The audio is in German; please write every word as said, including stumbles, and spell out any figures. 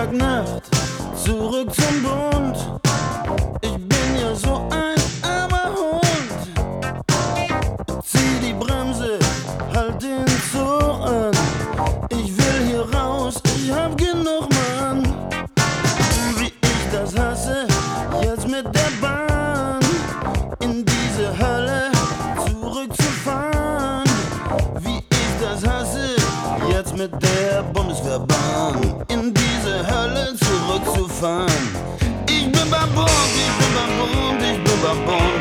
Samstagnacht, zurück zum Bund. Ich bin ja so ein armer Hund. Zieh die Bremse, halt den Zug an. Ich will hier raus, ich hab genug, Mann. Wie ich das hasse, jetzt mit der Bahn in diese Hölle zurückzufahren. Wie ich das hasse, jetzt mit der Bundeswehrbahn in diese Hölle zurückzufahren. Ich bin beim Bund, ich bin beim Bund, ich bin beim Bund.